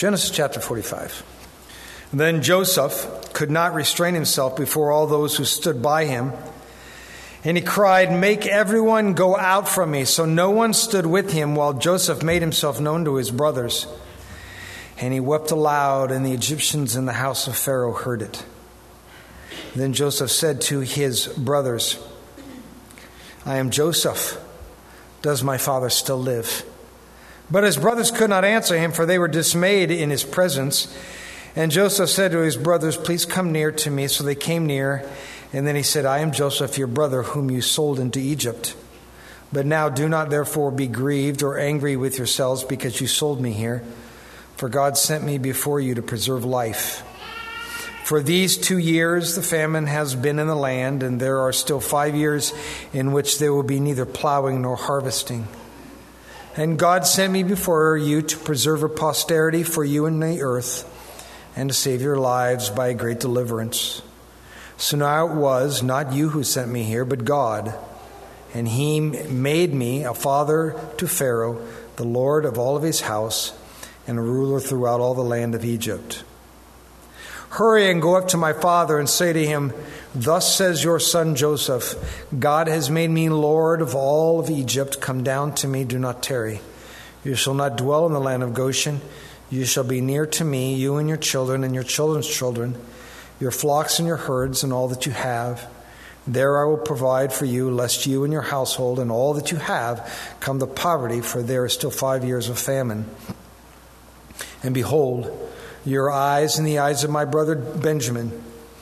Genesis chapter 45. Then Joseph could not restrain himself before all those who stood by him, and he cried, "Make everyone go out from me." So no one stood with him while Joseph made himself known to his brothers. And he wept aloud, and the Egyptians in the house of Pharaoh heard it. Then Joseph said to his brothers, "I am Joseph. Does my father still live?" But his brothers could not answer him, for they were dismayed in his presence. And Joseph said to his brothers, "Please come near to me." So they came near. And then he said, "I am Joseph, your brother, whom you sold into Egypt. But now do not therefore be grieved or angry with yourselves because you sold me here. For God sent me before you to preserve life. For these 2 years the famine has been in the land, and there are still 5 years in which there will be neither plowing nor harvesting. And God sent me before you to preserve a posterity for you in the earth, and to save your lives by a great deliverance. So now it was not you who sent me here, but God. And he made me a father to Pharaoh, the Lord of all of his house, and a ruler throughout all the land of Egypt. Hurry and go up to my father and say to him, 'Thus says your son Joseph, God has made me Lord of all of Egypt. Come down to me, do not tarry. You shall not dwell in the land of Goshen. You shall be near to me, you and your children and your children's children, your flocks and your herds and all that you have. There I will provide for you, lest you and your household and all that you have come to poverty, for there are still 5 years of famine. And behold, your eyes and the eyes of my brother Benjamin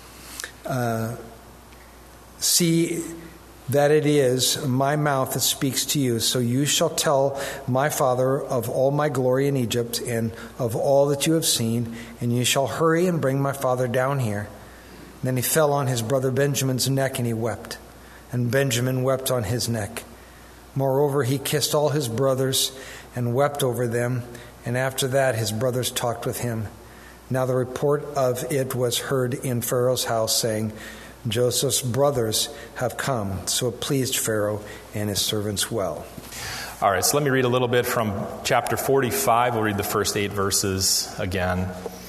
see that it is my mouth that speaks to you. So you shall tell my father of all my glory in Egypt and of all that you have seen, and you shall hurry and bring my father down here.' Then he fell on his brother Benjamin's neck, and he wept. And Benjamin wept on his neck. Moreover, he kissed all his brothers and wept over them. And after that, his brothers talked with him. Now the report of it was heard in Pharaoh's house, saying, 'Joseph's brothers have come.' So it pleased Pharaoh and his servants well." All right, so let me read a little bit from chapter 45. We'll read the first 8 verses again.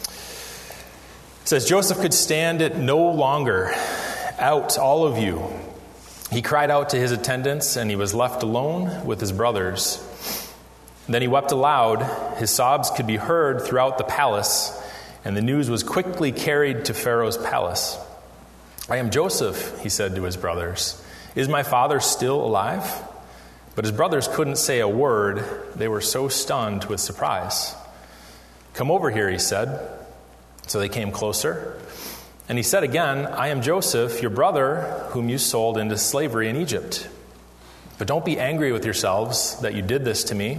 It says, "Joseph could stand it no longer. 'Out, all of you.' He cried out to his attendants, and he was left alone with his brothers. Then he wept aloud. His sobs could be heard throughout the palace, and the news was quickly carried to Pharaoh's palace. 'I am Joseph,' he said to his brothers. 'Is my father still alive?' But his brothers couldn't say a word. They were so stunned with surprise. 'Come over here,' he said. So they came closer. And he said again, 'I am Joseph, your brother, whom you sold into slavery in Egypt. But don't be angry with yourselves that you did this to me,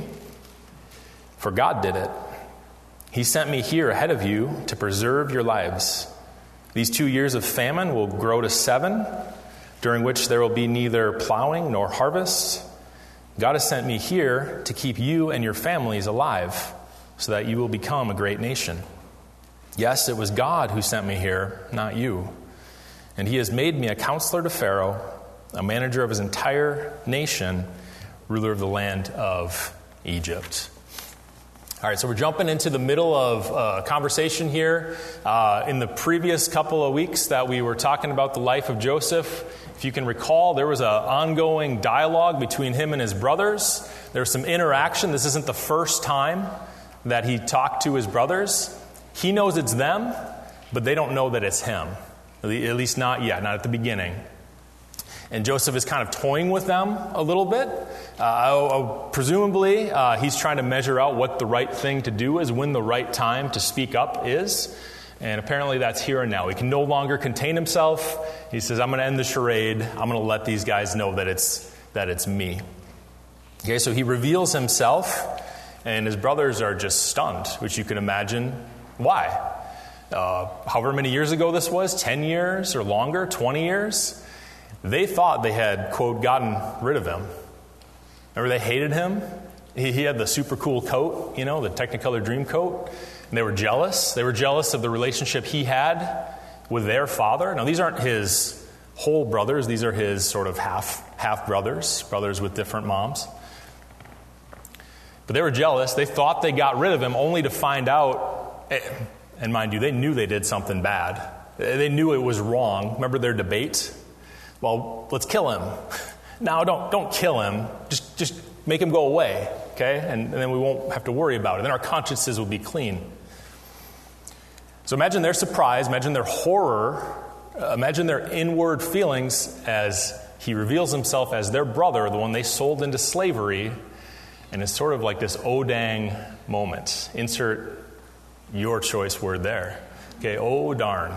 for God did it. He sent me here ahead of you to preserve your lives. These 2 years of famine will grow to 7, during which there will be neither plowing nor harvest. God has sent me here to keep you and your families alive, so that you will become a great nation. Yes, it was God who sent me here, not you. And he has made me a counselor to Pharaoh, a manager of his entire nation, ruler of the land of Egypt." All right, so we're jumping into the middle of a conversation here. In the previous couple of weeks that we were talking about the life of Joseph, if you can recall, there was an ongoing dialogue between him and his brothers. There was some interaction. This isn't the first time that he talked to his brothers. He knows it's them, but they don't know that it's him. At least not yet, not at the beginning. And Joseph is kind of toying with them a little bit. Presumably, he's trying to measure out what the right thing to do is, when the right time to speak up is. And apparently that's here and now. He can no longer contain himself. He says, "I'm going to end the charade. I'm going to let these guys know that it's me." Okay, so he reveals himself, and his brothers are just stunned, which you can imagine why. However many years ago this was, 10 years or longer, 20 years, they thought they had, quote, gotten rid of him. Remember, they hated him. He had the super cool coat, the Technicolor Dream coat. And they were jealous. They were jealous of the relationship he had with their father. Now, these aren't his whole brothers. These are his sort of half brothers with different moms. But they were jealous. They thought they got rid of him, only to find out And mind you, they knew they did something bad. They knew it was wrong. Remember their debate? Well, let's kill him. No, don't kill him. Just make him go away, okay? And then we won't have to worry about it. Then our consciences will be clean. So imagine their surprise, imagine their horror, imagine their inward feelings as he reveals himself as their brother, the one they sold into slavery, and it's sort of like this oh dang moment. Insert your choice word there. Okay, oh darn.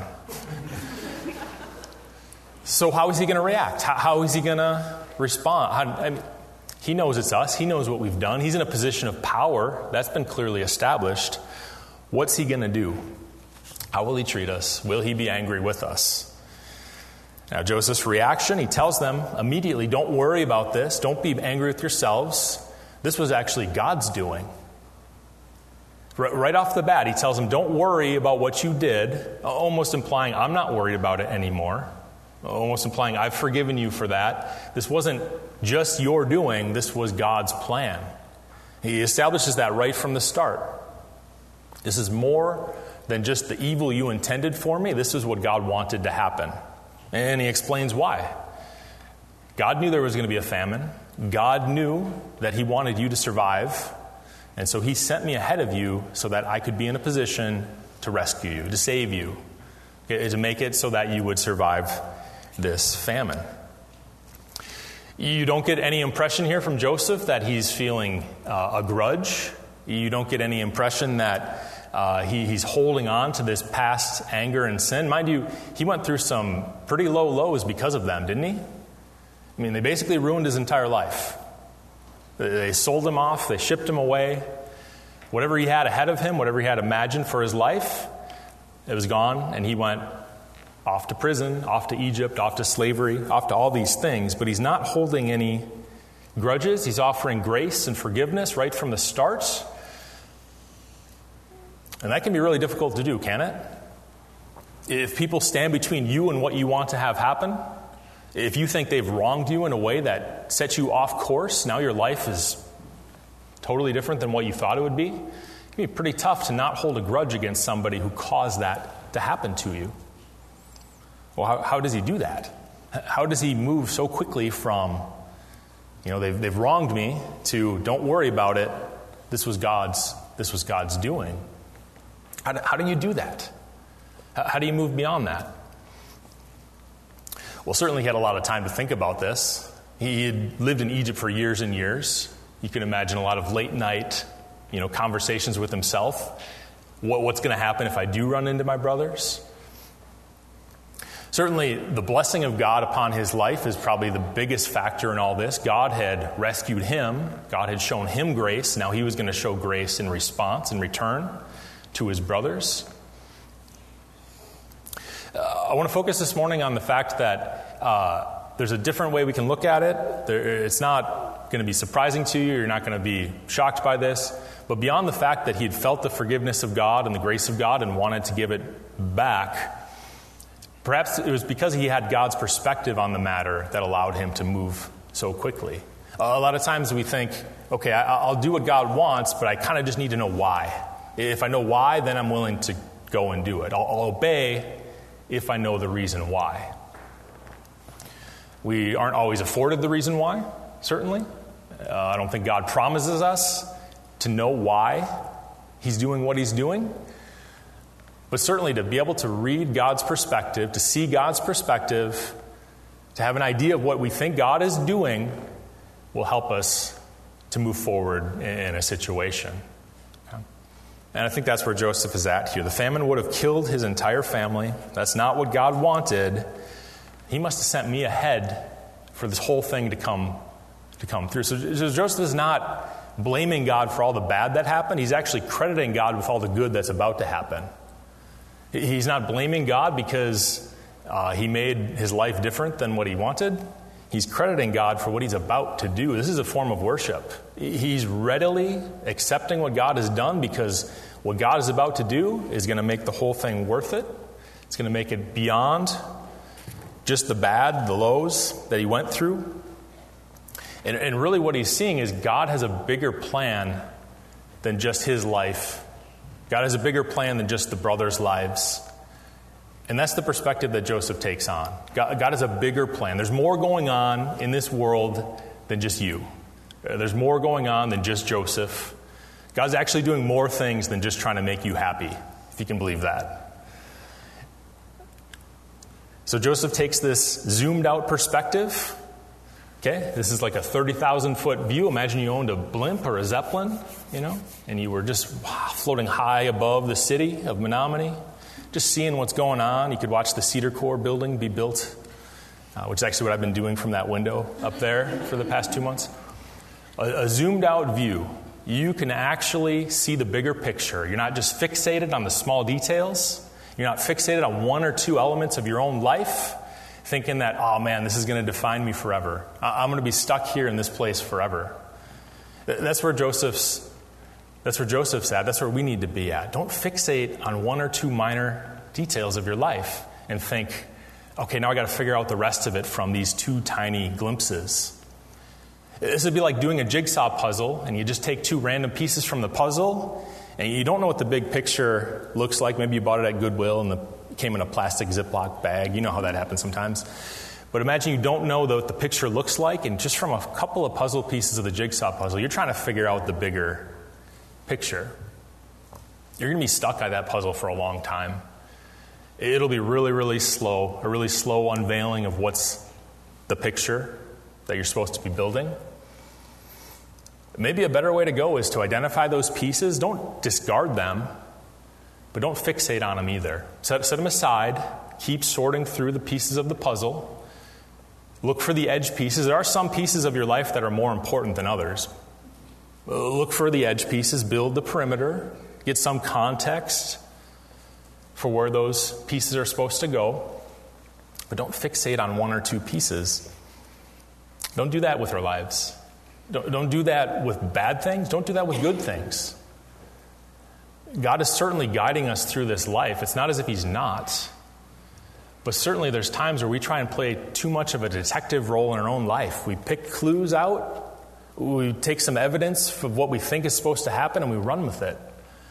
So how is he going to react? How is he going to respond? He knows it's us. He knows what we've done. He's in a position of power. That's been clearly established. What's he going to do? How will he treat us? Will he be angry with us? Now, Joseph's reaction, he tells them immediately, don't worry about this. Don't be angry with yourselves. This was actually God's doing. Right off the bat, he tells them, don't worry about what you did, almost implying, I'm not worried about it anymore. Almost implying, I've forgiven you for that. This wasn't just your doing, this was God's plan. He establishes that right from the start. This is more than just the evil you intended for me. This is what God wanted to happen. And he explains why. God knew there was going to be a famine. God knew that he wanted you to survive. And so he sent me ahead of you so that I could be in a position to rescue you, to save you, to make it so that you would survive this famine. You don't get any impression here from Joseph that he's feeling a grudge. You don't get any impression that he's holding on to this past anger and sin. Mind you, he went through some pretty low lows because of them, didn't he? I mean, they basically ruined his entire life. They sold him off. They shipped him away. Whatever he had ahead of him, whatever he had imagined for his life, it was gone, and he went off to prison, off to Egypt, off to slavery, off to all these things. But he's not holding any grudges. He's offering grace and forgiveness right from the start. And that can be really difficult to do, can it? If people stand between you and what you want to have happen, if you think they've wronged you in a way that sets you off course, now your life is totally different than what you thought it would be, it can be pretty tough to not hold a grudge against somebody who caused that to happen to you. Well, how does he do that? How does he move so quickly from, they've wronged me, to don't worry about it, this was God's doing? How do you do that? How do you move beyond that? Well, certainly he had a lot of time to think about this. He had lived in Egypt for years and years. You can imagine a lot of late night, conversations with himself. What's going to happen if I do run into my brothers? Certainly, the blessing of God upon his life is probably the biggest factor in all this. God had rescued him. God had shown him grace. Now he was going to show grace in response, in return to his brothers. I want to focus this morning on the fact that there's a different way we can look at it. It's not going to be surprising to you. You're not going to be shocked by this. But beyond the fact that he had felt the forgiveness of God and the grace of God and wanted to give it back, perhaps it was because he had God's perspective on the matter that allowed him to move so quickly. A lot of times we think, okay, I'll do what God wants, but I kind of just need to know why. If I know why, then I'm willing to go and do it. I'll obey if I know the reason why. We aren't always afforded the reason why, certainly. I don't think God promises us to know why he's doing what he's doing. But certainly to be able to read God's perspective, to see God's perspective, to have an idea of what we think God is doing will help us to move forward in a situation. And I think that's where Joseph is at here. The famine would have killed his entire family. That's not what God wanted. He must have sent me ahead for this whole thing to come through. So Joseph is not blaming God for all the bad that happened. He's actually crediting God with all the good that's about to happen. He's not blaming God because he made his life different than what he wanted. He's crediting God for what he's about to do. This is a form of worship. He's readily accepting what God has done because what God is about to do is going to make the whole thing worth it. It's going to make it beyond just the bad, the lows that he went through. And really what he's seeing is God has a bigger plan than just his life God has a bigger plan than just the brothers' lives. And that's the perspective that Joseph takes on. God has a bigger plan. There's more going on in this world than just you. There's more going on than just Joseph. God's actually doing more things than just trying to make you happy, if you can believe that. So Joseph takes this zoomed out perspective. Okay, this is like a 30,000-foot view. Imagine you owned a blimp or a Zeppelin, and you were just floating high above the city of Menominee, just seeing what's going on. You could watch the Cedar Corps building be built, which is actually what I've been doing from that window up there for the past 2 months. A zoomed out view. You can actually see the bigger picture. You're not just fixated on the small details. You're not fixated on one or two elements of your own life, thinking that, oh man, this is going to define me forever. I'm going to be stuck here in this place forever. That's where Joseph's at. That's where we need to be at. Don't fixate on one or two minor details of your life and think, okay, now I got to figure out the rest of it from these two tiny glimpses. This would be like doing a jigsaw puzzle, and you just take two random pieces from the puzzle, and you don't know what the big picture looks like. Maybe you bought it at Goodwill, and it came in a plastic Ziploc bag. You know how that happens sometimes. But imagine you don't know what the picture looks like, and just from a couple of puzzle pieces of the jigsaw puzzle, you're trying to figure out the bigger picture. You're going to be stuck at that puzzle for a long time. It'll be really, really slow, a really slow unveiling of what's the picture that you're supposed to be building. Maybe a better way to go is to identify those pieces. Don't discard them, but don't fixate on them either. Set them aside. Keep sorting through the pieces of the puzzle. Look for the edge pieces. There are some pieces of your life that are more important than others. Look for the edge pieces. Build the perimeter. Get some context for where those pieces are supposed to go. But don't fixate on one or two pieces. Don't do that with our lives. Don't do that with bad things. Don't do that with good things. God is certainly guiding us through this life. It's not as if He's not. But certainly there's times where we try and play too much of a detective role in our own life. We pick clues out. We take some evidence of what we think is supposed to happen, and we run with it.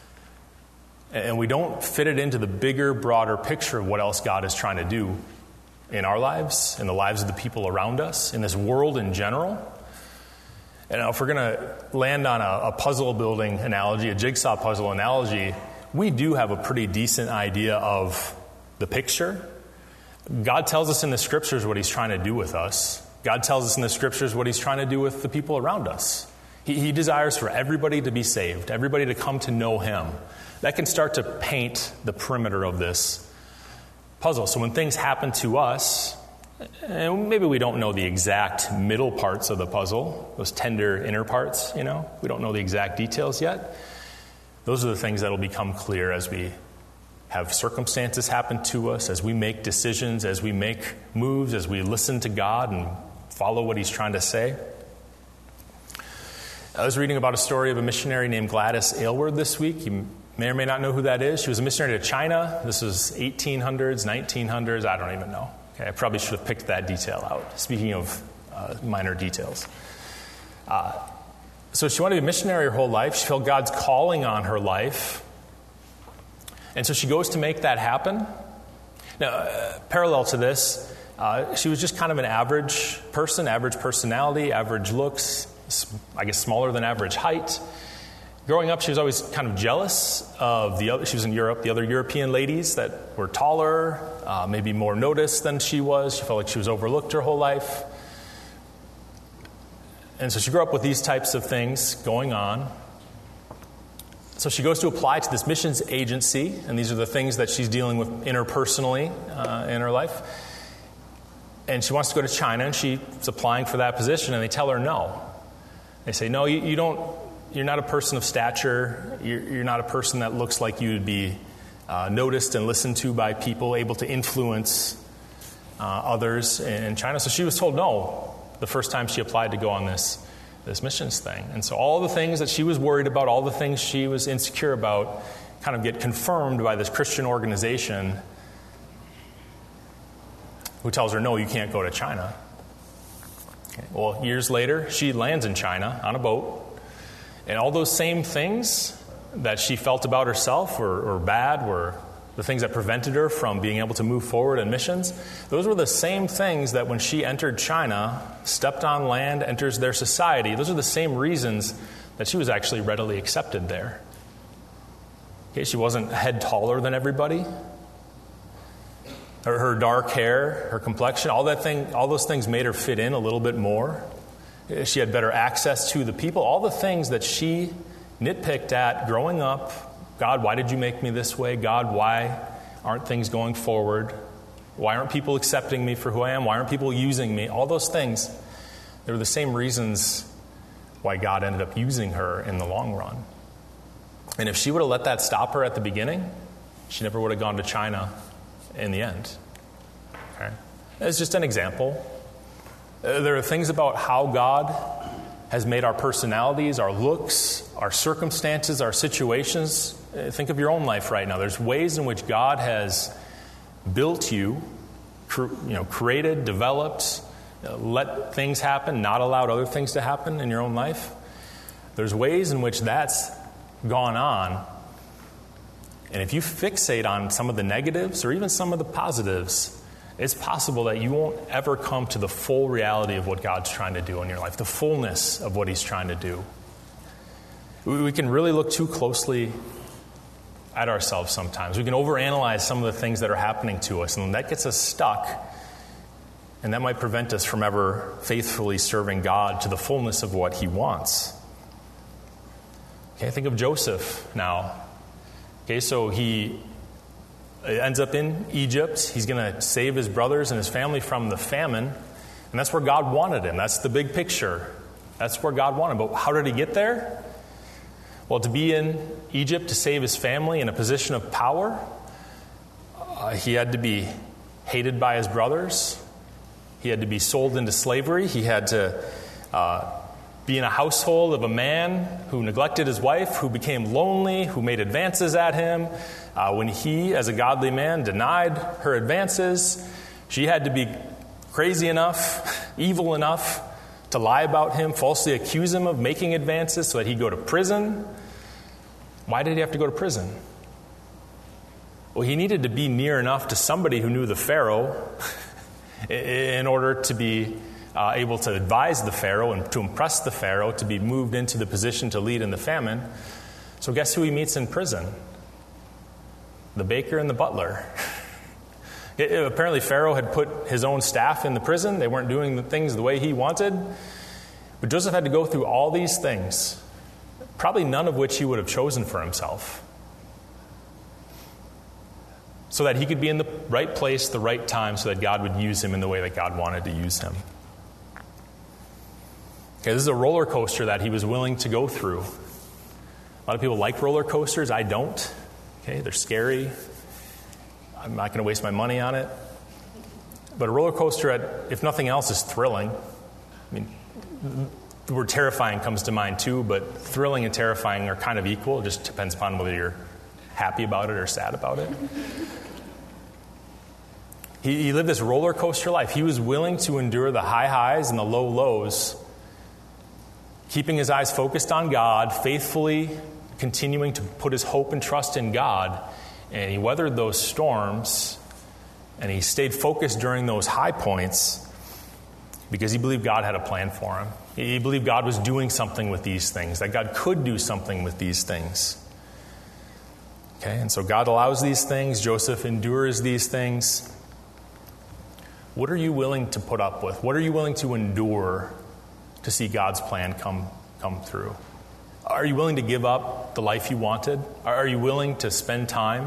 And we don't fit it into the bigger, broader picture of what else God is trying to do in our lives, in the lives of the people around us, in this world in general. And if we're going to land on a puzzle building analogy, a jigsaw puzzle analogy, we do have a pretty decent idea of the picture. God tells us in the Scriptures what He's trying to do with us. God tells us in the Scriptures what He's trying to do with the people around us. He desires for everybody to be saved, everybody to come to know Him. That can start to paint the perimeter of this puzzle. So when things happen to us, and maybe we don't know the exact middle parts of the puzzle, those tender inner parts, we don't know the exact details yet. Those are the things that will become clear as we have circumstances happen to us, as we make decisions, as we make moves, as we listen to God and follow what He's trying to say. I was reading about a story of a missionary named Gladys Aylward this week. You may or may not know who that is. She was a missionary to China. This was 1800s, 1900s, I don't even know. Okay, I probably should have picked that detail out, speaking of minor details. So she wanted to be a missionary her whole life. She felt God's calling on her life. And so she goes to make that happen. Now, parallel to this, she was just kind of an average person, average personality, average looks, I guess smaller than average height. Growing up, she was always kind of jealous of the other. She was in Europe, the other European ladies that were taller, maybe more noticed than she was. She felt like she was overlooked her whole life. And so she grew up with these types of things going on. So she goes to apply to this missions agency, and these are the things that she's dealing with interpersonally in her life. And she wants to go to China, and she's applying for that position, and they tell her no. They say, no, you don't. You're not a person of stature. You're not a person that looks like you would be noticed and listened to by people, able to influence others in China. So she was told no the first time she applied to go on this missions thing. And so all the things that she was worried about, all the things she was insecure about, kind of get confirmed by this Christian organization who tells her, no, you can't go to China. Okay. Well, years later, she lands in China on a boat. And all those same things that she felt about herself or bad were the things that prevented her from being able to move forward in missions. Those were the same things that when she entered China, stepped on land, enters their society, those are the same reasons that she was actually readily accepted there. Okay, she wasn't a head taller than everybody. Her dark hair, her complexion, all those things made her fit in a little bit more. She had better access to the people. All the things that she nitpicked at growing up. God, why did you make me this way? God, why aren't things going forward? Why aren't people accepting me for who I am? Why aren't people using me? All those things, they were the same reasons why God ended up using her in the long run. And if she would have let that stop her at the beginning, she never would have gone to China in the end. Okay? It's just an example. There are things about how God has made our personalities, our looks, our circumstances, our situations. Think of your own life right now. There's ways in which God has built you, created, developed, let things happen, not allowed other things to happen in your own life. There's ways in which that's gone on. And if you fixate on some of the negatives or even some of the positives, it's possible that you won't ever come to the full reality of what God's trying to do in your life, the fullness of what He's trying to do. We can really look too closely at ourselves sometimes. We can overanalyze some of the things that are happening to us, and that gets us stuck, and that might prevent us from ever faithfully serving God to the fullness of what He wants. Okay, think of Joseph now. Okay, so he ends up in Egypt. He's going to save his brothers and his family from the famine. And that's where God wanted him. That's the big picture. That's where God wanted him. But how did he get there? Well, to be in Egypt to save his family in a position of power, he had to be hated by his brothers. He had to be sold into slavery. He had to be in a household of a man who neglected his wife, who became lonely, who made advances at him. When he, as a godly man, denied her advances, she had to be crazy enough, evil enough to lie about him, falsely accuse him of making advances so that he'd go to prison. Why did he have to go to prison? Well, he needed to be near enough to somebody who knew the Pharaoh in order to be able to advise the Pharaoh and to impress the Pharaoh to be moved into the position to lead in the famine. So guess who he meets in prison? The baker and the butler. Apparently Pharaoh had put his own staff in the prison. They weren't doing the things the way he wanted. But Joseph had to go through all these things, probably none of which he would have chosen for himself, so that he could be in the right place, the right time, so that God would use him in the way that God wanted to use him. Okay, this is a roller coaster that he was willing to go through. A lot of people like roller coasters. I don't. Okay, they're scary. I'm not going to waste my money on it. But a roller coaster, if nothing else, is thrilling. I mean, the word terrifying comes to mind too, but thrilling and terrifying are kind of equal. It just depends upon whether you're happy about it or sad about it. He lived this roller coaster life. He was willing to endure the high highs and the low lows, keeping his eyes focused on God, faithfully continuing to put his hope and trust in God. And he weathered those storms, and he stayed focused during those high points because he believed God had a plan for him. He believed God was doing something with these things, that God could do something with these things. Okay, and so God allows these things. Joseph endures these things. What are you willing to put up with? What are you willing to endure to see God's plan come through? Are you willing to give up the life you wanted? Are you willing to spend time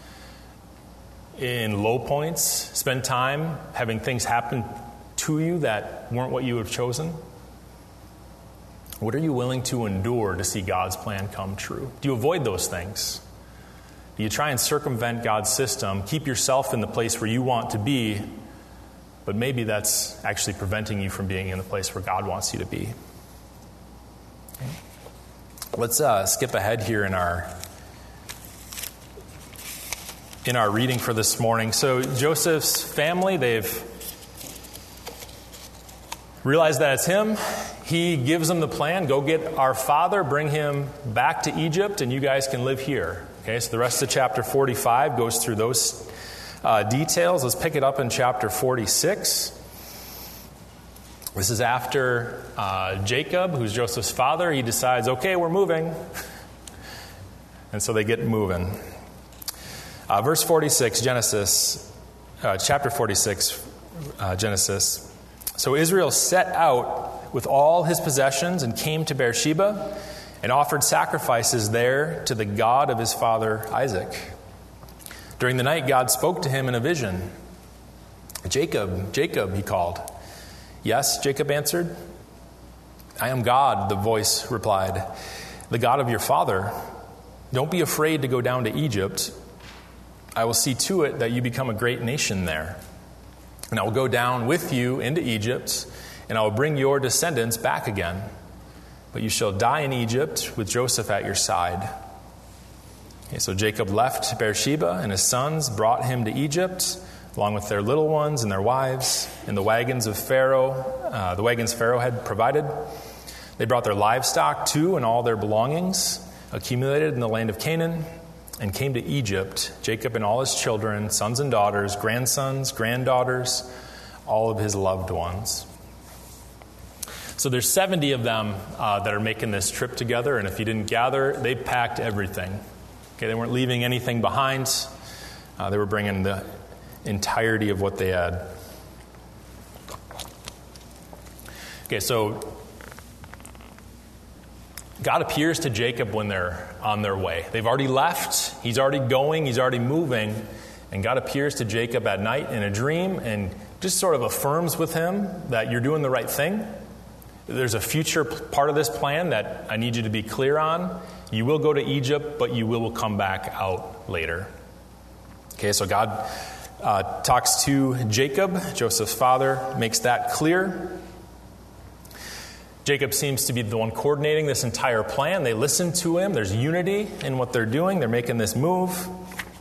in low points, spend time having things happen to you that weren't what you would have chosen? What are you willing to endure to see God's plan come true? Do you avoid those things? Do you try and circumvent God's system, keep yourself in the place where you want to be, but maybe that's actually preventing you from being in the place where God wants you to be? Okay. Let's skip ahead here in our reading for this morning. So Joseph's family, they've realized that it's him. he gives them the plan. Go get our father, bring him back to Egypt, and you guys can live here. Okay, so the rest of chapter 45 goes through those details. Let's pick it up in chapter 46. This is after Jacob, who's Joseph's father. He decides, okay, we're moving. And so they get moving. Verse 46, Genesis, chapter 46, Genesis. So Israel set out with all his possessions and came to Beersheba and offered sacrifices there to the God of his father Isaac. During the night, God spoke to him in a vision. Jacob, Jacob, he called. Yes, Jacob answered. I am God, the voice replied, the God of your father. Don't be afraid to go down to Egypt. I will see to it that you become a great nation there. And I will go down with you into Egypt, and I will bring your descendants back again. But you shall die in Egypt with Joseph at your side. Okay, so Jacob left Beersheba, and his sons brought him to Egypt, along with their little ones and their wives, and the wagons of Pharaoh, the wagons Pharaoh had provided. They brought their livestock too, and all their belongings, accumulated in the land of Canaan, and came to Egypt, Jacob and all his children, sons and daughters, grandsons, granddaughters, all of his loved ones. So there's 70 of them that are making this trip together, and if you didn't gather, they packed everything. Okay, they weren't leaving anything behind. They were bringing the entirety of what they had. Okay, so God appears to Jacob when they're on their way. They've already left. He's already going. He's already moving. And God appears to Jacob at night in a dream and just sort of affirms with him that you're doing the right thing. There's a future part of this plan that I need you to be clear on. You will go to Egypt, but you will come back out later. Okay, so God talks to Jacob, Joseph's father, makes that clear. Jacob seems to be the one coordinating this entire plan. They listen to him. There's unity in what they're doing. They're making this move.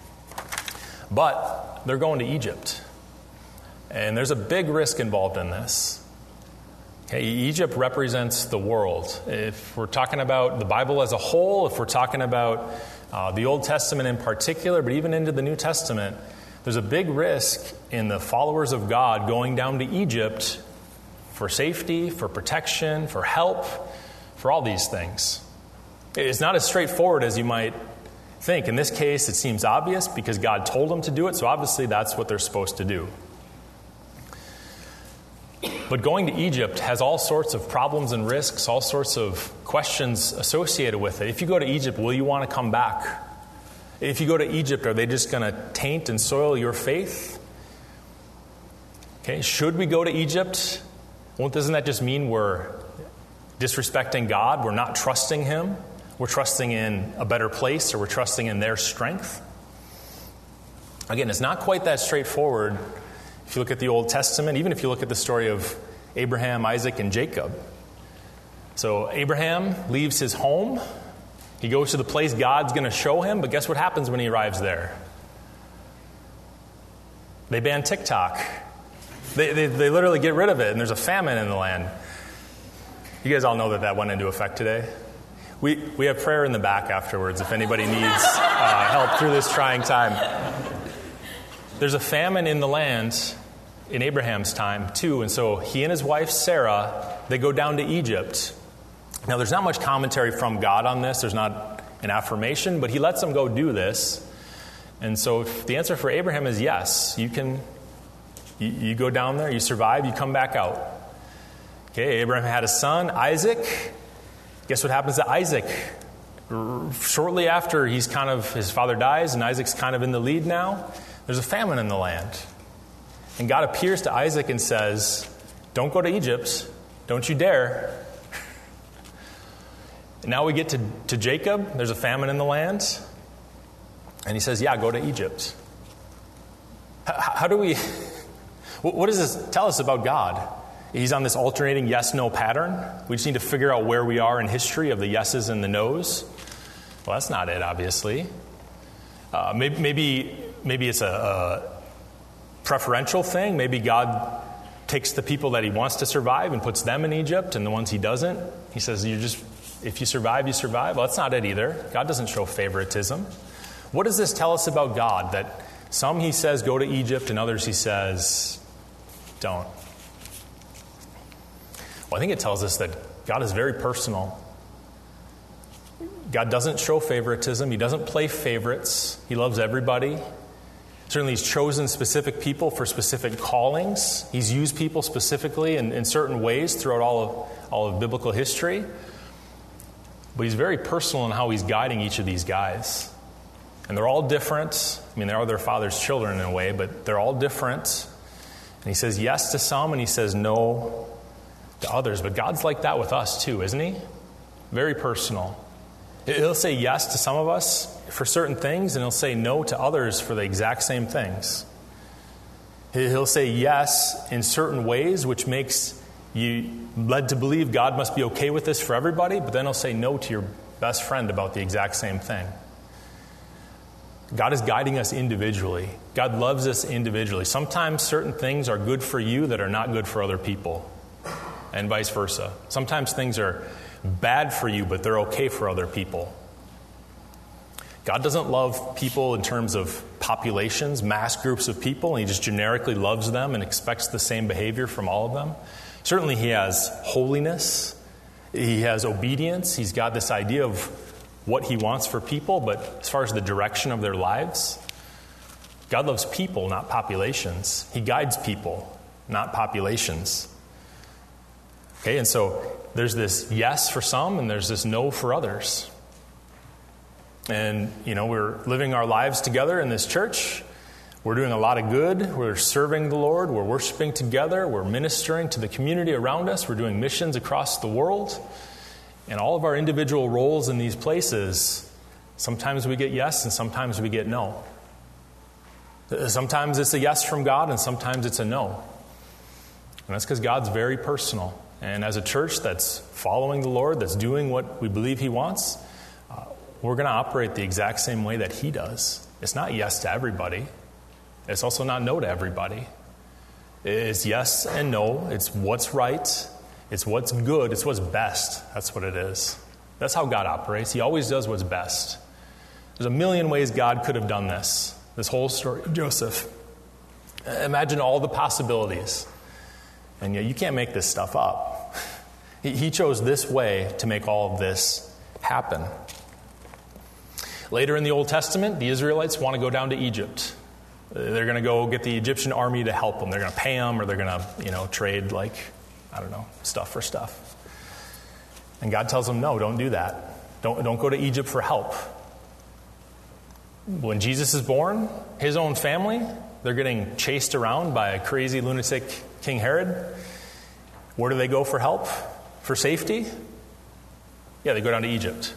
But they're going to Egypt. And there's a big risk involved in this. Okay, Egypt represents the world. If we're talking about the Bible as a whole, if we're talking about the Old Testament in particular, but even into the New Testament, there's a big risk in the followers of God going down to Egypt for safety, for protection, for help, for all these things. It's not as straightforward as you might think. In this case, it seems obvious because God told them to do it, so obviously that's what they're supposed to do. But going to Egypt has all sorts of problems and risks, all sorts of questions associated with it. If you go to Egypt, will you want to come back? If you go to Egypt, are they just going to taint and soil your faith? Okay, should we go to Egypt? Well, doesn't that just mean we're disrespecting God? We're not trusting Him? We're trusting in a better place, or we're trusting in their strength? Again, it's not quite that straightforward. If you look at the Old Testament, even if you look at the story of Abraham, Isaac, and Jacob. So Abraham leaves his home. He goes to the place God's going to show him, but guess what happens when he arrives there? They ban TikTok. They literally get rid of it, and there's a famine in the land. You guys all know that went into effect today. We have prayer in the back afterwards if anybody needs help through this trying time. There's a famine in the land in Abraham's time, too, and so he and his wife, Sarah, they go down to Egypt. Now, there's not much commentary from God on this. There's not an affirmation, but he lets them go do this. And so if the answer for Abraham is yes, you go down there, you survive, you come back out. Okay, Abraham had a son, Isaac. Guess what happens to Isaac? Shortly after his father dies, and Isaac's kind of in the lead now, there's a famine in the land. And God appears to Isaac and says, don't go to Egypt. Don't you dare. And now we get to Jacob. There's a famine in the land. And he says, yeah, go to Egypt. How do we... What does this tell us about God? He's on this alternating yes-no pattern. We just need to figure out where we are in history of the yeses and the nos. Well, that's not it, obviously. Maybe it's a preferential thing. Maybe God takes the people that he wants to survive and puts them in Egypt, and the ones he doesn't, he says, if you survive, you survive. Well, that's not it either. God doesn't show favoritism. What does this tell us about God? That some he says go to Egypt, and others he says don't. Well, I think it tells us that God is very personal. God doesn't show favoritism. He doesn't play favorites. He loves everybody. Certainly he's chosen specific people for specific callings. He's used people specifically in certain ways throughout all of biblical history. But he's very personal in how he's guiding each of these guys. And they're all different. I mean, they are their father's children in a way, but they're all different. And he says yes to some, and he says no to others. But God's like that with us too, isn't he? Very personal. He'll say yes to some of us for certain things, and he'll say no to others for the exact same things. He'll say yes in certain ways, which makes you led to believe God must be okay with this for everybody, but then he'll say no to your best friend about the exact same thing. God is guiding us individually. God loves us individually. Sometimes certain things are good for you that are not good for other people, and vice versa. Sometimes things are bad for you, but they're okay for other people. God doesn't love people in terms of populations, mass groups of people, and he just generically loves them and expects the same behavior from all of them. Certainly he has holiness, he has obedience, he's got this idea of what he wants for people, but as far as the direction of their lives, God loves people, not populations. He guides people, not populations. Okay, and so there's this yes for some, and there's this no for others. And, we're living our lives together in this church. We're doing a lot of good. We're serving the Lord. We're worshiping together. We're ministering to the community around us. We're doing missions across the world. And all of our individual roles in these places, sometimes we get yes and sometimes we get no. Sometimes it's a yes from God and sometimes it's a no. And that's because God's very personal. And as a church that's following the Lord, that's doing what we believe he wants, we're going to operate the exact same way that he does. It's not yes to everybody. It's also not no to everybody. It's yes and no. It's what's right. It's what's good. It's what's best. That's what it is. That's how God operates. He always does what's best. There's a million ways God could have done this whole story of Joseph. Imagine all the possibilities. And yet you can't make this stuff up. He chose this way to make all of this happen. Later in the Old Testament, the Israelites want to go down to Egypt. They're going to go get the Egyptian army to help them. They're going to pay them, or they're going to, trade stuff for stuff. And God tells them, no, don't do that. Don't go to Egypt for help. When Jesus is born, his own family, they're getting chased around by a crazy lunatic King Herod. Where do they go for help? For safety? Yeah, they go down to Egypt.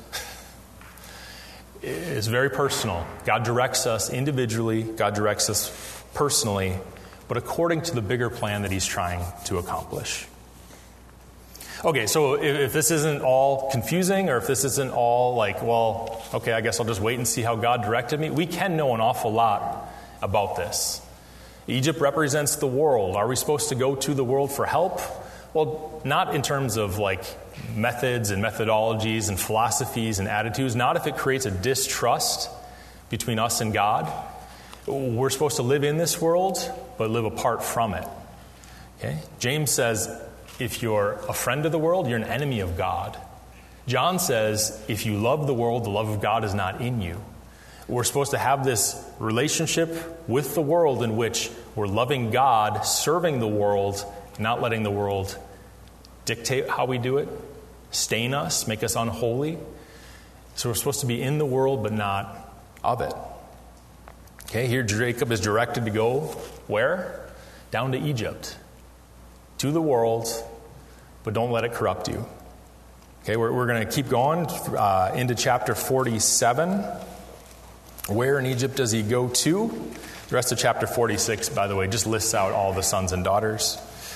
It's very personal. God directs us individually. God directs us personally, but according to the bigger plan that he's trying to accomplish. Okay, so if this isn't all confusing, or if this isn't all I guess I'll just wait and see how God directed me, we can know an awful lot about this. Egypt represents the world. Are we supposed to go to the world for help? Well, not in terms of methods and methodologies and philosophies and attitudes, not if it creates a distrust between us and God. We're supposed to live in this world, but live apart from it. Okay? James says, if you're a friend of the world, you're an enemy of God. John says, if you love the world, the love of God is not in you. We're supposed to have this relationship with the world in which we're loving God, serving the world, not letting the world dictate how we do it, stain us, make us unholy. So we're supposed to be in the world, but not of it. Okay, here Jacob is directed to go where? Down to Egypt. To the world, but don't let it corrupt you. Okay, we're going to keep going into chapter 47. Where in Egypt does he go to? The rest of chapter 46, by the way, just lists out all the sons and daughters.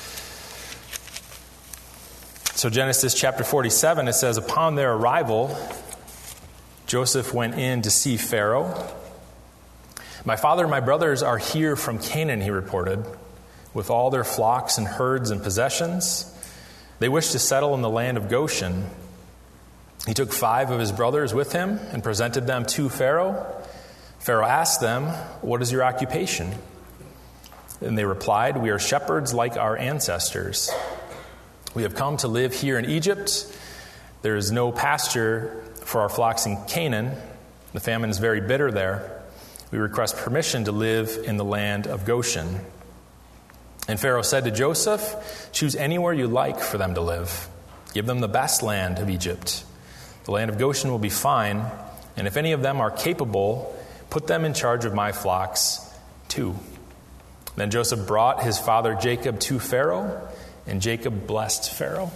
So Genesis chapter 47, it says, upon their arrival, Joseph went in to see Pharaoh. My father and my brothers are here from Canaan, he reported. with all their flocks and herds and possessions. They wished to settle in the land of Goshen. He took 5 of his brothers with him and presented them to Pharaoh. Pharaoh asked them, "What is your occupation?" And they replied, "We are shepherds like our ancestors. We have come to live here in Egypt. There is no pasture for our flocks in Canaan. The famine is very bitter there. We request permission to live in the land of Goshen." And Pharaoh said to Joseph, "Choose anywhere you like for them to live. Give them the best land of Egypt. The land of Goshen will be fine, and if any of them are capable, put them in charge of my flocks too." Then Joseph brought his father Jacob to Pharaoh, and Jacob blessed Pharaoh.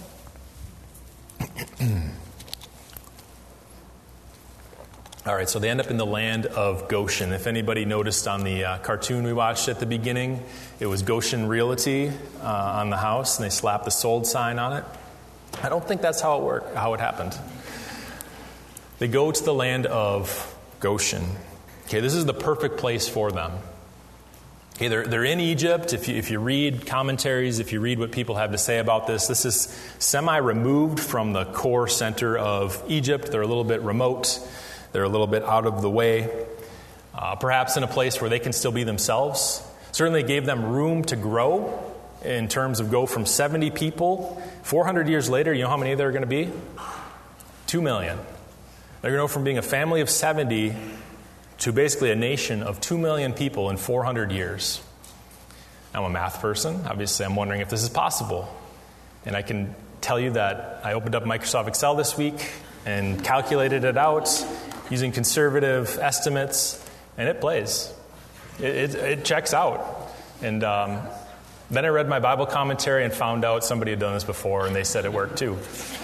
All right, so they end up in the land of Goshen. If anybody noticed on the cartoon we watched at the beginning, it was Goshen Realty on the house, and they slapped the sold sign on it. I don't think that's how it happened. They go to the land of Goshen. Okay, this is the perfect place for them. Okay, they're in Egypt. If you read commentaries, if you read what people have to say about this, this is semi-removed from the core center of Egypt. They're a little bit remote. They're a little bit out of the way. Perhaps in a place where they can still be themselves. Certainly gave them room to grow in terms of go from 70 people. 400 years later, you know how many there are going to be? 2 million. They're going to go from being a family of 70 to basically a nation of 2 million people in 400 years. I'm a math person. Obviously, I'm wondering if this is possible. And I can tell you that I opened up Microsoft Excel this week and calculated it out using conservative estimates, and it plays. It checks out. And then I read my Bible commentary and found out somebody had done this before, and they said it worked too.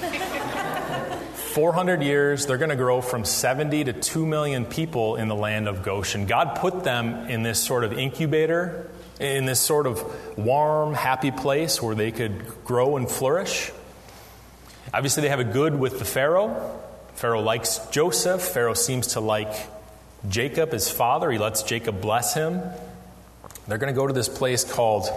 400 years, they're going to grow from 70 to 2 million people in the land of Goshen. God put them in this sort of incubator, in this sort of warm, happy place where they could grow and flourish. Obviously, they have it good with the Pharaoh. Pharaoh likes Joseph. Pharaoh seems to like Jacob, his father. He lets Jacob bless him. They're going to go to this place called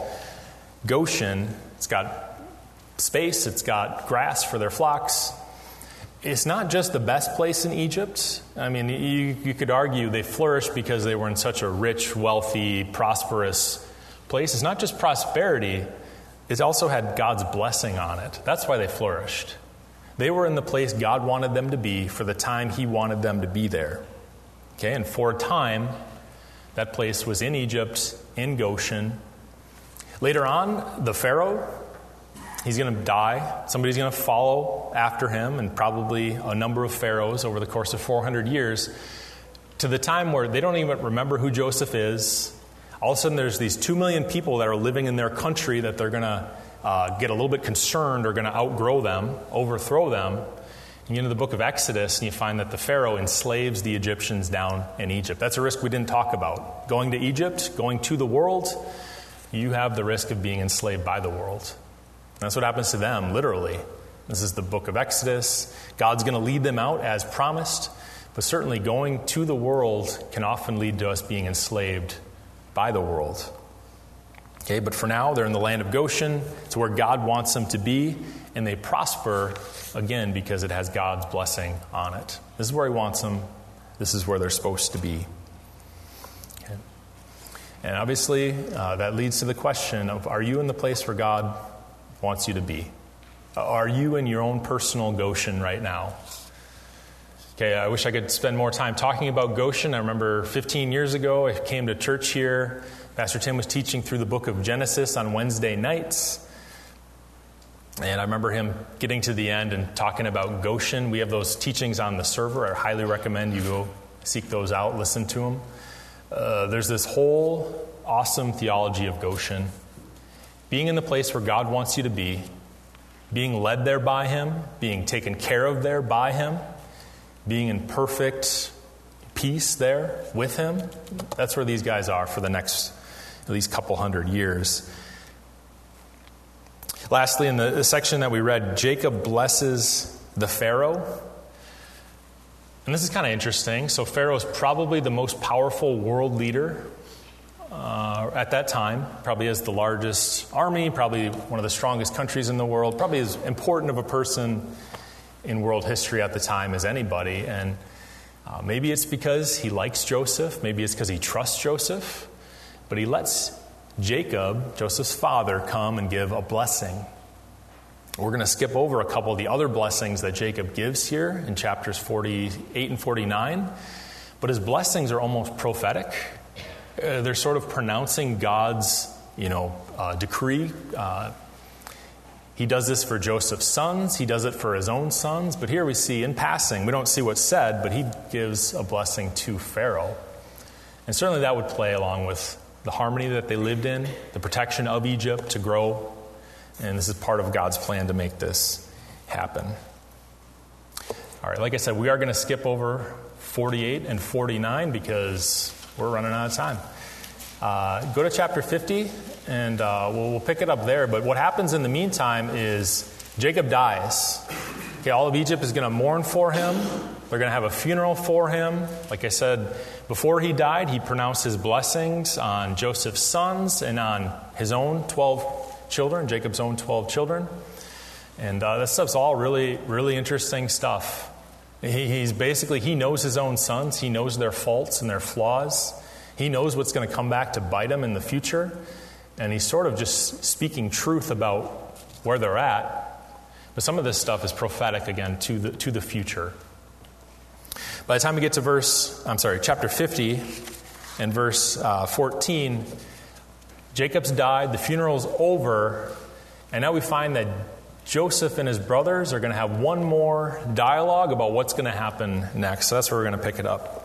Goshen. It's got space. It's got grass for their flocks. It's not just the best place in Egypt. I mean, you could argue they flourished because they were in such a rich, wealthy, prosperous place. It's not just prosperity. It also had God's blessing on it. That's why they flourished. They were in the place God wanted them to be for the time He wanted them to be there. Okay, and for a time, that place was in Egypt, in Goshen. Later on, the Pharaoh, he's going to die. Somebody's going to follow after him, and probably a number of pharaohs over the course of 400 years, to the time where they don't even remember who Joseph is. All of a sudden, there's these 2 million people that are living in their country that they're going to get a little bit concerned or going to outgrow them, overthrow them. And you get into the book of Exodus, and you find that the Pharaoh enslaves the Egyptians down in Egypt. That's a risk we didn't talk about. Going to Egypt, going to the world, you have the risk of being enslaved by the world. That's what happens to them, literally. This is the book of Exodus. God's going to lead them out as promised, but certainly going to the world can often lead to us being enslaved by the world. Okay, but for now, they're in the land of Goshen. It's where God wants them to be, and they prosper, again, because it has God's blessing on it. This is where He wants them. This is where they're supposed to be. Okay. And obviously, that leads to the question of, are you in the place where God wants you to be? Are you in your own personal Goshen right now? Okay, I wish I could spend more time talking about Goshen. I remember 15 years ago, I came to church here. Pastor Tim was teaching through the book of Genesis on Wednesday nights. And I remember him getting to the end and talking about Goshen. We have those teachings on the server. I highly recommend you go seek those out, listen to them. There's this whole awesome theology of Goshen. Being in the place where God wants you to be, being led there by Him, being taken care of there by Him, being in perfect peace there with Him. That's where these guys are for the next at least couple hundred years. Lastly, in the section that we read, Jacob blesses the Pharaoh. And this is kind of interesting. So Pharaoh is probably the most powerful world leader at that time, probably has the largest army, probably one of the strongest countries in the world, probably as important of a person in world history at the time as anybody. And maybe it's because he likes Joseph, maybe it's because he trusts Joseph, but he lets Jacob, Joseph's father, come and give a blessing. We're going to skip over a couple of the other blessings that Jacob gives here in chapters 48 and 49, but his blessings are almost prophetic. They're sort of pronouncing God's, decree. He does this for Joseph's sons. He does it for his own sons. But here we see, in passing, we don't see what's said, but he gives a blessing to Pharaoh. And certainly that would play along with the harmony that they lived in, the protection of Egypt to grow. And this is part of God's plan to make this happen. All right, like I said, we are going to skip over 48 and 49 because we're running out of time. Go to chapter 50, and we'll pick it up there. But what happens in the meantime is Jacob dies. Okay, all of Egypt is going to mourn for him. They're going to have a funeral for him. Like I said, before he died, he pronounced his blessings on Joseph's sons and on his own 12 children, Jacob's own 12 children. And that stuff's all really, really interesting stuff. He knows his own sons. He knows their faults and their flaws. He knows what's going to come back to bite him in the future. And he's sort of just speaking truth about where they're at. But some of this stuff is prophetic, again, to the future. By the time we get to chapter 50 and verse 14, Jacob's died, the funeral's over, and now we find that Joseph and his brothers are going to have one more dialogue about what's going to happen next. So that's where we're going to pick it up.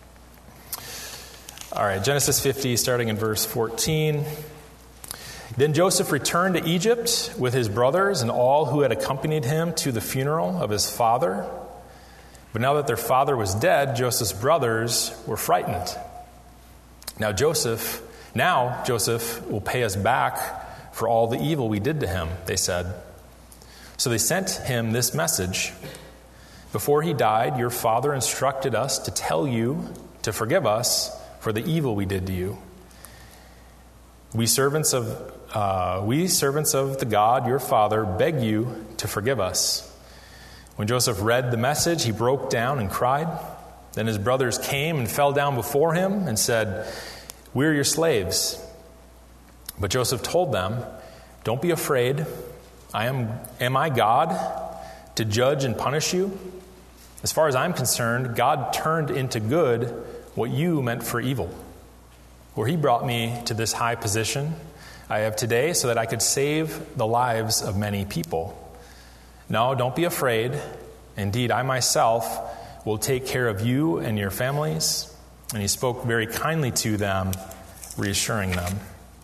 All right, Genesis 50, starting in verse 14. Then Joseph returned to Egypt with his brothers and all who had accompanied him to the funeral of his father. But now that their father was dead, Joseph's brothers were frightened. Now Joseph will pay us back for all the evil we did to him, they said. So they sent him this message. Before he died, your father instructed us to tell you to forgive us for the evil we did to you. We servants of the God, your father, beg you to forgive us. When Joseph read the message, he broke down and cried. Then his brothers came and fell down before him and said, "We're your slaves." But Joseph told them, "Don't be afraid. Am I God to judge and punish you? As far as I'm concerned, God turned into good what you meant for evil. For he brought me to this high position I have today so that I could save the lives of many people. No, don't be afraid. Indeed, I myself will take care of you and your families." And he spoke very kindly to them, reassuring them.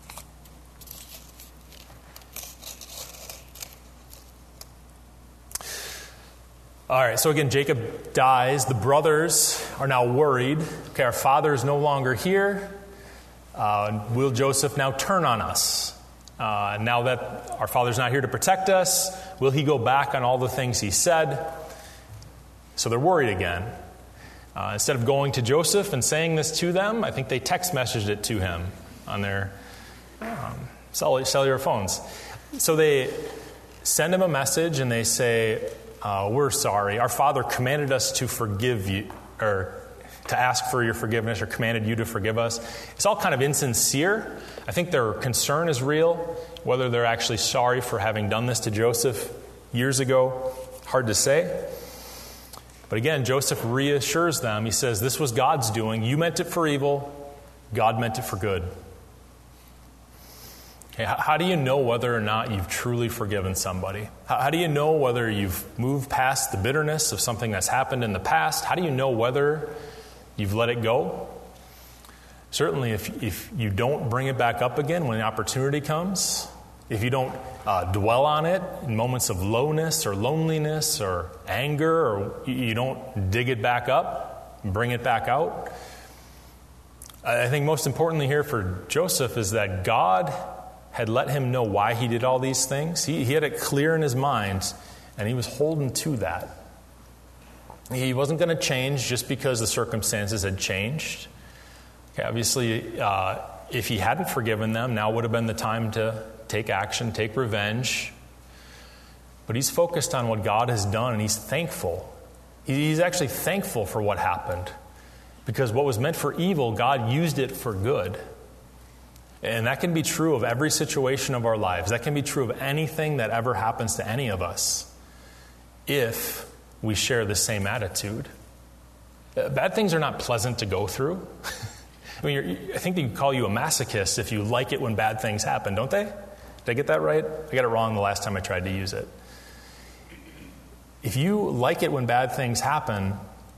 All right, so again, Jacob dies. The brothers are now worried. Okay, our father is no longer here. Will Joseph now turn on us? Now that our father's not here to protect us, will he go back on all the things he said? So they're worried again. Instead of going to Joseph and saying this to them, I think they text messaged it to him on their cellular phones. So they send him a message and they say, "We're sorry. Our father commanded us to forgive you, or to ask for your forgiveness, or commanded you to forgive us." It's all kind of insincere. I think their concern is real. Whether they're actually sorry for having done this to Joseph years ago, hard to say. But again, Joseph reassures them. He says, "This was God's doing. You meant it for evil. God meant it for good." Okay, how do you know whether or not you've truly forgiven somebody? How do you know whether you've moved past the bitterness of something that's happened in the past? How do you know whether you've let it go? Certainly, if you don't bring it back up again when the opportunity comes, if you don't dwell on it in moments of lowness or loneliness or anger, or you don't dig it back up and bring it back out. I think most importantly here for Joseph is that God had let him know why he did all these things. He had it clear in his mind, and he was holding to that. He wasn't going to change just because the circumstances had changed. Okay, obviously, if he hadn't forgiven them, now would have been the time to take action, take revenge. But he's focused on what God has done, and he's thankful. He's actually thankful for what happened, because what was meant for evil, God used it for good. And that can be true of every situation of our lives. That can be true of anything that ever happens to any of us, if we share the same attitude. Bad things are not pleasant to go through. I mean, I think they can call you a masochist if you like it when bad things happen, don't they? Did I get that right? I got it wrong the last time I tried to use it. If you like it when bad things happen,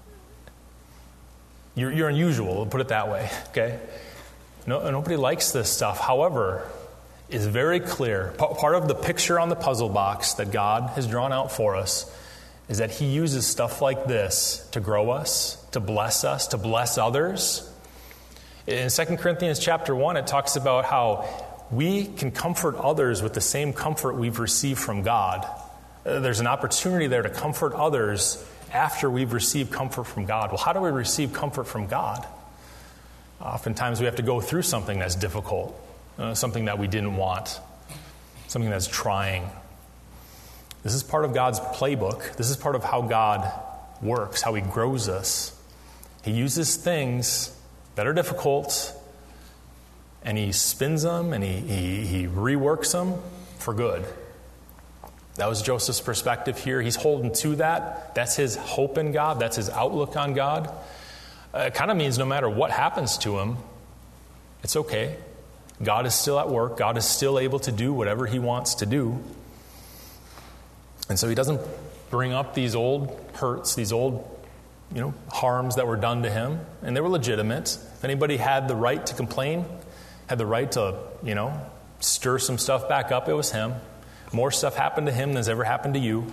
you're unusual, we'll put it that way, okay? Nobody likes this stuff. However, it's very clear. Part of the picture on the puzzle box that God has drawn out for us is that he uses stuff like this to grow us, to bless others. In 2 Corinthians chapter 1, it talks about how we can comfort others with the same comfort we've received from God. There's an opportunity there to comfort others after we've received comfort from God. Well, how do we receive comfort from God? Oftentimes we have to go through something that's difficult, something that we didn't want, something that's trying. This is part of God's playbook. This is part of how God works, how he grows us. He uses things that are difficult, and he spins them, and he reworks them for good. That was Joseph's perspective here. He's holding to that. That's his hope in God. That's his outlook on God. It kind of means no matter what happens to him, it's okay. God is still at work. God is still able to do whatever he wants to do. And so he doesn't bring up these old hurts, these old, harms that were done to him. And they were legitimate. If anybody had the right to complain, had the right to, stir some stuff back up, it was him. More stuff happened to him than has ever happened to you.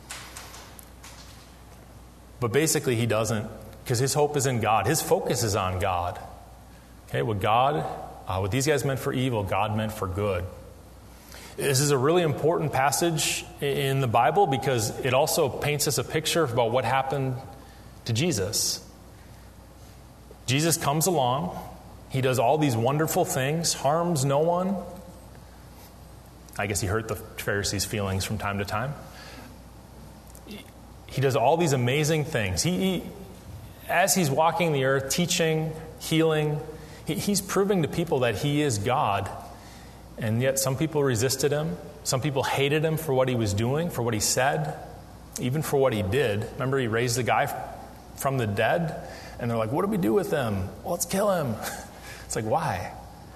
But basically he doesn't, because his hope is in God. His focus is on God. Okay, what these guys meant for evil, God meant for good. This is a really important passage in the Bible because it also paints us a picture about what happened to Jesus. Jesus comes along. He does all these wonderful things, harms no one. I guess he hurt the Pharisees' feelings from time to time. He does all these amazing things. As he's walking the earth, teaching, healing, he's proving to people that he is God. And yet some people resisted him. Some people hated him for what he was doing, for what he said, even for what he did. Remember, he raised the guy from the dead, and they're like, what do we do with him? Well, let's kill him. It's like, why?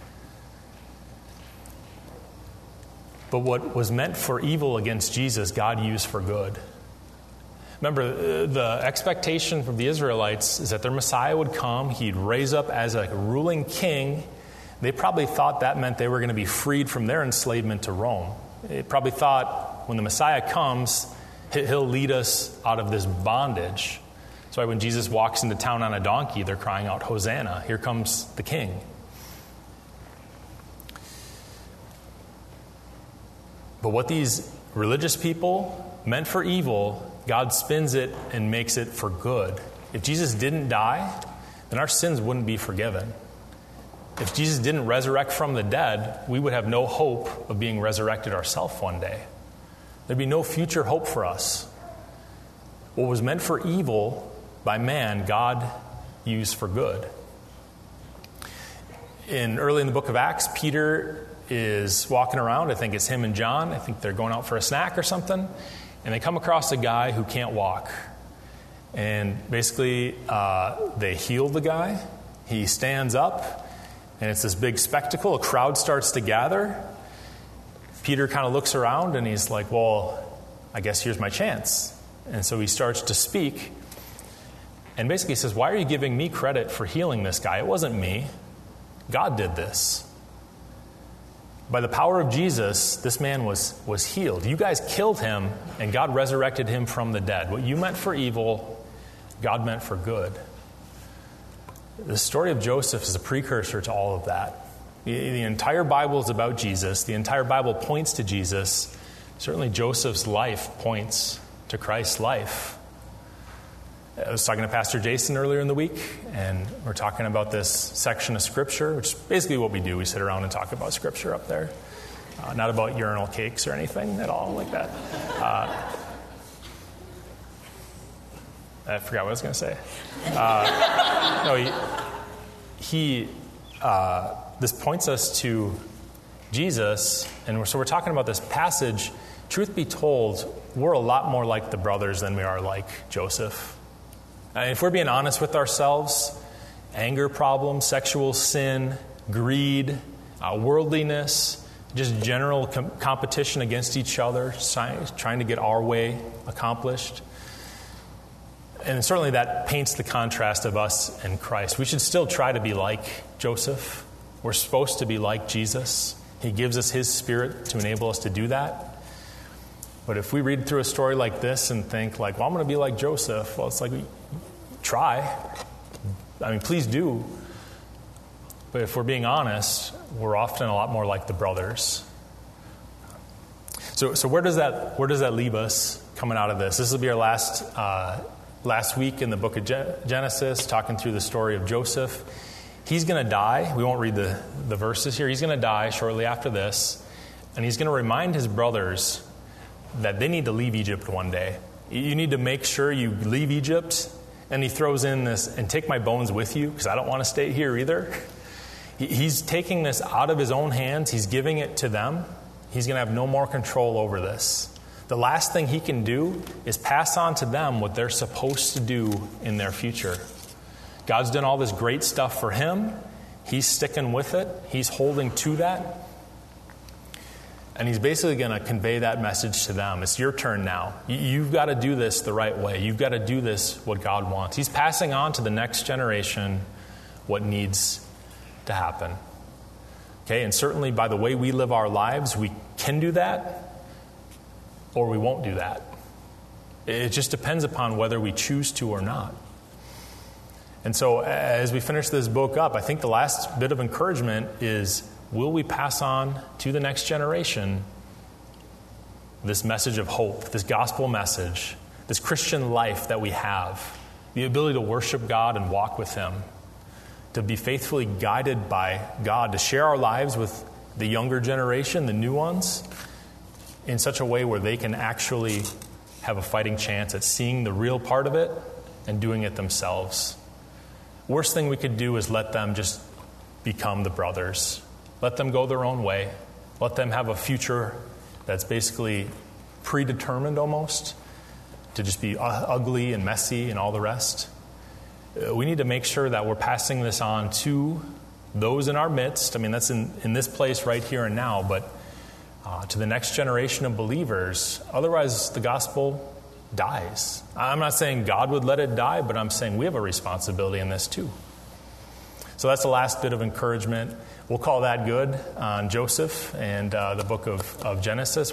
But what was meant for evil against Jesus, God used for good. Remember, the expectation from the Israelites is that their Messiah would come, he'd raise up as a ruling king. They probably thought that meant they were going to be freed from their enslavement to Rome. They probably thought when the Messiah comes, he'll lead us out of this bondage. That's why when Jesus walks into town on a donkey, they're crying out, Hosanna, here comes the king. But what these religious people meant for evil, God spins it and makes it for good. If Jesus didn't die, then our sins wouldn't be forgiven. If Jesus didn't resurrect from the dead, we would have no hope of being resurrected ourselves one day. There'd be no future hope for us. What was meant for evil by man, God used for good. Early in the book of Acts, Peter is walking around. I think it's him and John. I think they're going out for a snack or something. And they come across a guy who can't walk. And basically, they heal the guy. He stands up. And it's this big spectacle. A crowd starts to gather. Peter kind of looks around and he's like, well, I guess here's my chance. And so he starts to speak. And basically says, why are you giving me credit for healing this guy? It wasn't me. God did this. By the power of Jesus, this man was healed. You guys killed him, and God resurrected him from the dead. What you meant for evil, God meant for good. The story of Joseph is a precursor to all of that. The entire Bible is about Jesus. The entire Bible points to Jesus. Certainly Joseph's life points to Christ's life. I was talking to Pastor Jason earlier in the week, and we're talking about this section of Scripture, which is basically what we do. We sit around and talk about Scripture up there. Not about urinal cakes or anything at all like that. I forgot what I was going to say. This points us to Jesus, and so we're talking about this passage. Truth be told, we're a lot more like the brothers than we are like Joseph. If we're being honest with ourselves, anger problems, sexual sin, greed, worldliness, just general competition against each other, trying to get our way accomplished. And certainly that paints the contrast of us and Christ. We should still try to be like Joseph. We're supposed to be like Jesus. He gives us His Spirit to enable us to do that. But if we read through a story like this and think like, well, I'm going to be like Joseph, well, it's like, try. I mean, please do. But if we're being honest, we're often a lot more like the brothers. So where does that leave us coming out of this? This will be our last week in the book of Genesis, talking through the story of Joseph. He's going to die. We won't read the verses here. He's going to die shortly after this. And he's going to remind his brothers that they need to leave Egypt one day. You need to make sure you leave Egypt. And he throws in this, and take my bones with you, because I don't want to stay here either. He's taking this out of his own hands. He's giving it to them. He's going to have no more control over this. The last thing he can do is pass on to them what they're supposed to do in their future. God's done all this great stuff for him. He's sticking with it. He's holding to that. And he's basically going to convey that message to them. It's your turn now. You've got to do this the right way. You've got to do this what God wants. He's passing on to the next generation what needs to happen. Okay, and certainly by the way we live our lives, we can do that or we won't do that. It just depends upon whether we choose to or not. And so as we finish this book up, I think the last bit of encouragement is, will we pass on to the next generation this message of hope, this gospel message, this Christian life that we have, the ability to worship God and walk with Him, to be faithfully guided by God, to share our lives with the younger generation, the new ones, in such a way where they can actually have a fighting chance at seeing the real part of it and doing it themselves. Worst thing we could do is let them just become the brothers. Let them go their own way. Let them have a future that's basically predetermined almost to just be ugly and messy and all the rest. We need to make sure that we're passing this on to those in our midst. I mean, that's in this place right here and now, but to the next generation of believers. Otherwise, the gospel dies. I'm not saying God would let it die, but I'm saying we have a responsibility in this too. So that's the last bit of encouragement. We'll call that good on Joseph and the book of Genesis.